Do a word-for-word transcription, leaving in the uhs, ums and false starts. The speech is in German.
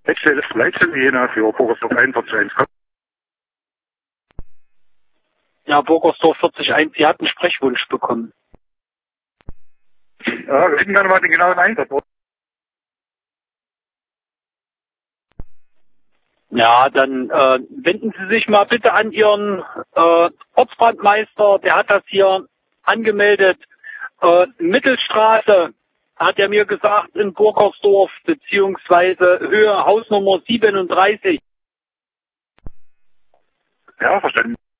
Leitstelle, Leitstelle Jena für Burgersdorf einundvierzig eins. Ja, Burgersdorf vierzig eins, Sie hatten Sprechwunsch bekommen. Ja, wir hätten gerne mal den genauen Einsatz. Ja, dann äh, wenden Sie sich mal bitte an Ihren äh, Ortsbrandmeister, der hat das hier angemeldet. Äh, Mittelstraße, hat er mir gesagt, in Burgersdorf, beziehungsweise Höhe Hausnummer siebenunddreißig. Ja, verstanden.